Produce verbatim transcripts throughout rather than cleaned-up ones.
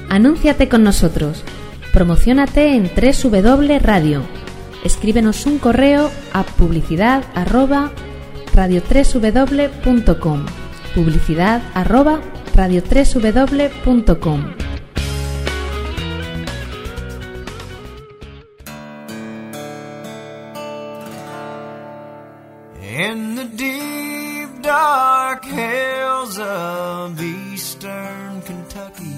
Anúnciate con nosotros. Promociónate en doble u doble u doble punto radio. Escríbenos un correo a publicidad arroba radio tres w punto com. Publicidad arroba radio tres w punto com. In the deep dark hills of eastern Kentucky,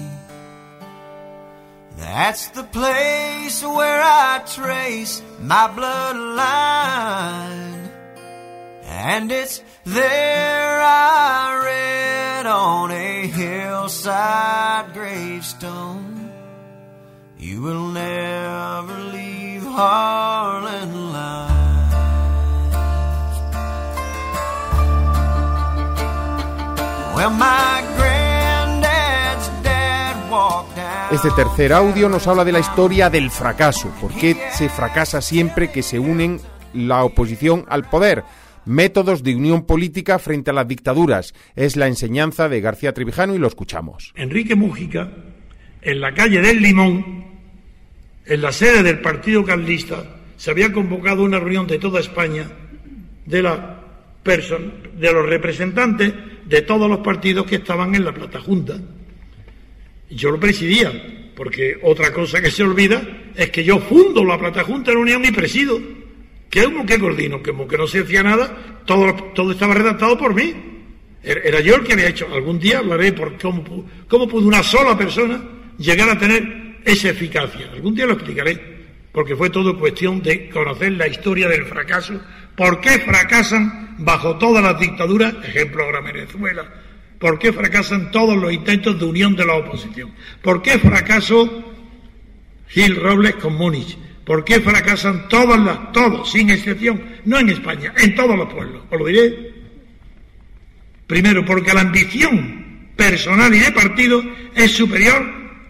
that's the place where I trace my bloodline. And it's there I read on a hillside gravestone, you will never leave Harlan Line. Well, my granddad's dad walked down. Este tercer audio nos habla de la historia del fracaso. ¿Por qué se fracasa siempre que se unen la oposición al poder? Métodos de unión política frente a las dictaduras. Es la enseñanza de García Trevijano y lo escuchamos. Enrique Mújica, en la calle del Limón, en la sede del Partido Carlista, se había convocado una reunión de toda España de, la person- de los representantes de todos los partidos que estaban en la Plata Junta. Yo lo presidía, porque otra cosa que se olvida es que yo fundo la Plata Junta en Unión y presido. ¿Qué como que coordino? Como que no se hacía nada, todo, todo estaba redactado por mí. Era yo el que había hecho. Algún día hablaré por cómo, cómo pudo una sola persona llegar a tener esa eficacia. Algún día lo explicaré, porque fue todo cuestión de conocer la historia del fracaso. ¿Por qué fracasan bajo todas las dictaduras? Ejemplo ahora Venezuela. ¿Por qué fracasan todos los intentos de unión de la oposición? ¿Por qué fracasó Gil Robles con Múnich? ¿Por qué fracasan todas las, todos, sin excepción, no en España, en todos los pueblos? Os lo diré. Primero, porque la ambición personal y de partido es superior,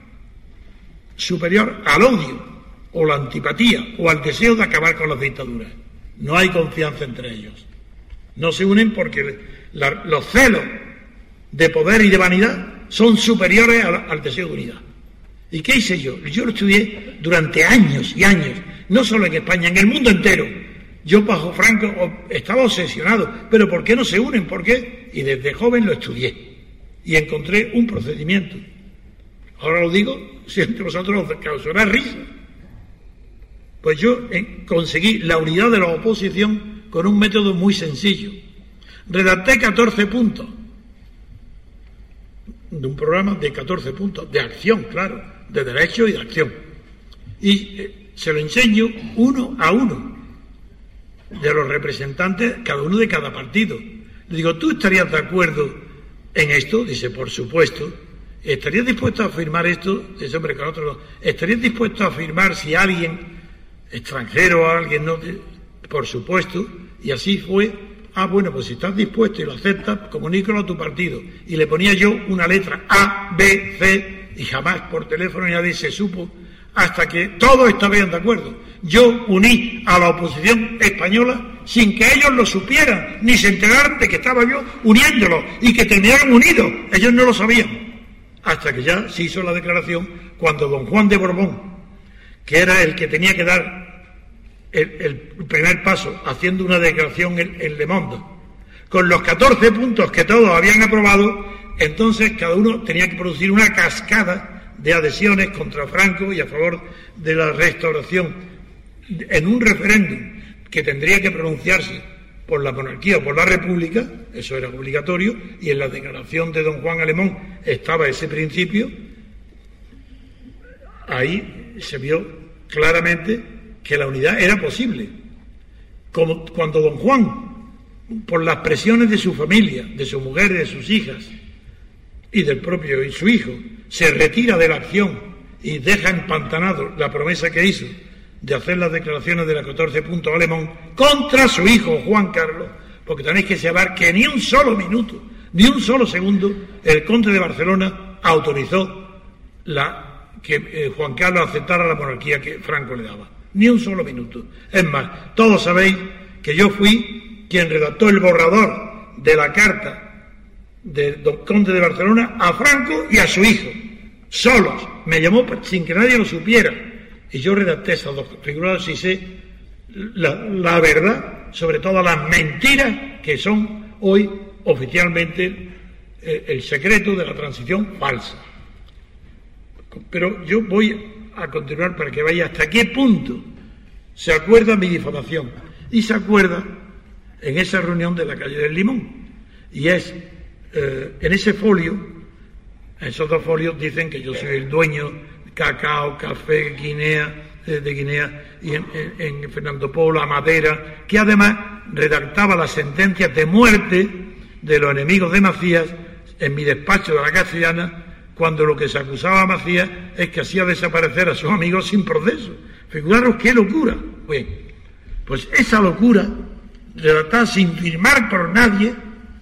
superior al odio, o la antipatía, o al deseo de acabar con las dictaduras. No hay confianza entre ellos. No se unen porque la, los celos de poder y de vanidad son superiores al, al deseo de unidad. ¿Y qué hice yo? Yo lo estudié durante años y años, no solo en España, en el mundo entero. Yo bajo Franco estaba obsesionado, pero ¿por qué no se unen? ¿Por qué? Y desde joven lo estudié y encontré un procedimiento. Ahora lo digo, si entre vosotros os causará risa. Pues yo eh, conseguí la unidad de la oposición con un método muy sencillo. Redacté catorce puntos de un programa de catorce puntos, de acción, claro, de derecho y de acción. Y eh, se lo enseño uno a uno de los representantes, cada uno de cada partido. Le digo, ¿tú estarías de acuerdo en esto? Dice, por supuesto. ¿Estarías dispuesto a firmar esto? Dice, hombre, con otro no. ¿Estarías dispuesto a firmar si alguien extranjero o alguien no? Por supuesto. Y así fue. Ah, bueno, pues si estás dispuesto y lo aceptas, comunícalo a tu partido. Y le ponía yo una letra A, B, C, y jamás por teléfono nadie se supo, hasta que todos estaban de acuerdo. Yo uní a la oposición española sin que ellos lo supieran, ni se enteraran de que estaba yo uniéndolos y que terminaron unidos. Ellos no lo sabían. Hasta que ya se hizo la declaración cuando don Juan de Borbón, que era el que tenía que dar El, el primer paso, haciendo una declaración en, en Le Monde, con los catorce puntos que todos habían aprobado, entonces cada uno tenía que producir una cascada de adhesiones contra Franco y a favor de la restauración en un referéndum que tendría que pronunciarse por la monarquía o por la república. Eso era obligatorio, y en la declaración de don Juan Alemón estaba ese principio. Ahí se vio claramente que la unidad era posible. Como cuando don Juan, por las presiones de su familia, de su mujer y de sus hijas, y del propio y su hijo, se retira de la acción y deja empantanado la promesa que hizo de hacer las declaraciones de la catorce puntos Alemón contra su hijo Juan Carlos, porque tenéis que saber que ni un solo minuto, ni un solo segundo, el conde de Barcelona autorizó la que eh, Juan Carlos aceptara la monarquía que Franco le daba. Ni un solo minuto. Es más, todos sabéis que yo fui quien redactó el borrador de la carta del conde de Barcelona a Franco y a su hijo, solos. me llamó sin que nadie lo supiera, y yo redacté esas dos figurados y sé la, la verdad sobre todas las mentiras que son hoy oficialmente eh, el secreto de la transición falsa. Pero yo voy a continuar para que vaya hasta qué punto se acuerda mi difamación, y se acuerda en esa reunión de la calle del Limón, y es eh, en ese folio, en esos dos folios dicen que yo soy el dueño de cacao, café, Guinea, eh, de Guinea, y en, en, en Fernando Polo, a Madera, que además redactaba las sentencias de muerte de los enemigos de Macías en mi despacho de la Castellana, cuando lo que se acusaba a Macías es que hacía desaparecer a sus amigos sin proceso. Figuraros qué locura. Bien, pues esa locura, redactada sin firmar por nadie,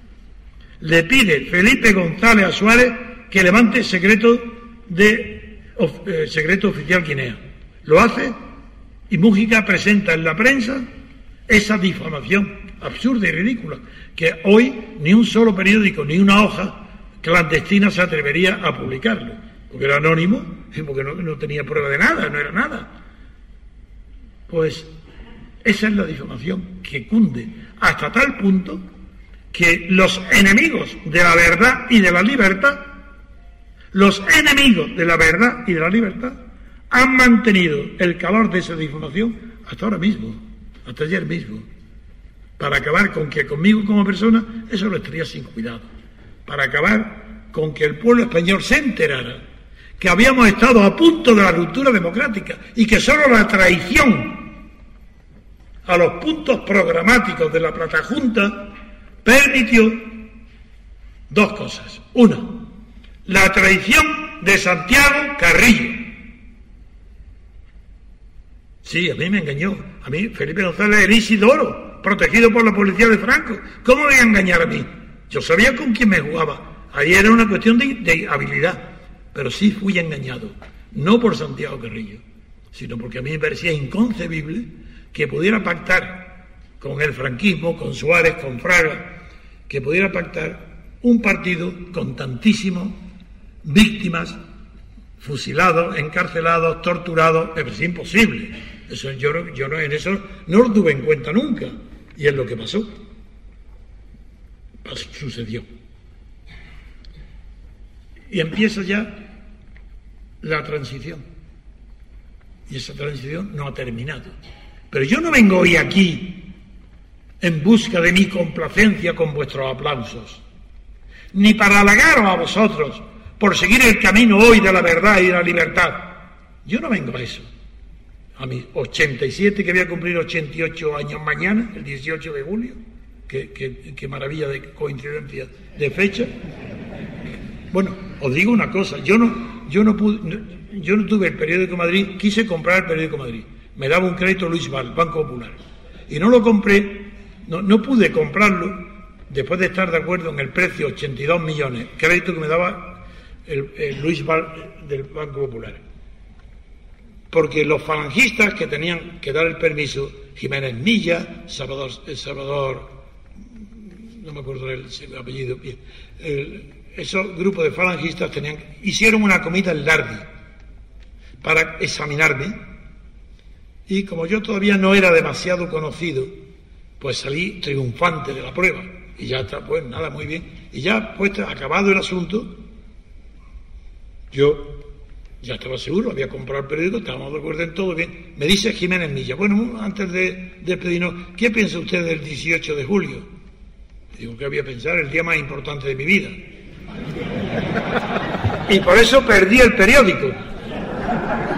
le pide Felipe González a Suárez que levante secreto de eh, secreto oficial Guinea. Lo hace y Mújica presenta en la prensa esa difamación absurda y ridícula que hoy ni un solo periódico ni una hoja clandestina se atrevería a publicarlo, porque era anónimo y porque no, no tenía prueba de nada, no era nada. Pues esa es la difamación que cunde hasta tal punto que los enemigos de la verdad y de la libertad, los enemigos de la verdad y de la libertad, han mantenido el calor de esa difamación hasta ahora mismo, hasta ayer mismo, para acabar con que conmigo como persona eso lo estaría sin cuidado, para acabar con que el pueblo español se enterara que habíamos estado a punto de la ruptura democrática y que solo la traición a los puntos programáticos de la Platajunta permitió dos cosas. Una, la traición de Santiago Carrillo. Sí, a mí me engañó. A mí, Felipe González era Isidoro, protegido por la policía de Franco. ¿Cómo me iba a engañar a mí? Yo sabía con quién me jugaba. Ahí era una cuestión de, de habilidad. Pero sí fui engañado. No por Santiago Carrillo, sino porque a mí me parecía inconcebible que pudiera pactar con el franquismo, con Suárez, con Fraga, que pudiera pactar un partido con tantísimas víctimas, fusilados, encarcelados, torturados. Es imposible. Eso yo, yo no, en eso no lo tuve en cuenta nunca. Y es lo que pasó. Pasó sucedió. Y empieza ya la transición. Y esa transición no ha terminado. Pero yo no vengo hoy aquí en busca de mi complacencia con vuestros aplausos, ni para halagaros a vosotros por seguir el camino hoy de la verdad y de la libertad. Yo no vengo a eso. A mis ochenta y siete, que voy a cumplir ochenta y ocho años mañana, el dieciocho de julio, qué, qué, qué maravilla de coincidencia de fecha. Bueno, os digo una cosa, yo no, yo no pude, no, yo no tuve el periódico Madrid, quise comprar el periódico Madrid. Me daba un crédito Luis Val, Banco Popular. Y no lo compré, no, no pude comprarlo después de estar de acuerdo en el precio, ochenta y dos millones, crédito que me daba el, el Luis Val del Banco Popular. Porque los falangistas que tenían que dar el permiso, Jiménez Milla, Salvador, el Salvador, no me acuerdo el, el apellido, el, esos grupos de falangistas tenían, hicieron una comida en Lardi para examinarme. Y como yo todavía no era demasiado conocido, pues salí triunfante de la prueba. Y ya está, pues nada, muy bien. Y ya, pues acabado el asunto, yo ya estaba seguro, había comprado el periódico, estábamos de acuerdo en todo bien. Me dice Jiménez Milla, bueno, antes de despedirnos, ¿qué piensa usted del dieciocho de julio? Digo, ¿qué voy a pensar? El día más importante de mi vida. Y por eso perdí el periódico.